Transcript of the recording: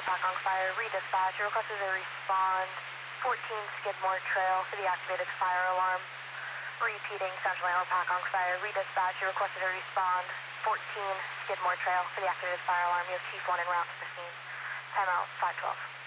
Pack on fire. Redispatch. Your request is a respond. 14 Skidmore Trail for the activated fire alarm. Repeating, Central Pack on fire. Redispatch. Your request is a respond. 14 Skidmore Trail for the activated fire alarm. You have Chief 1 en route to the scene. Timeout 512.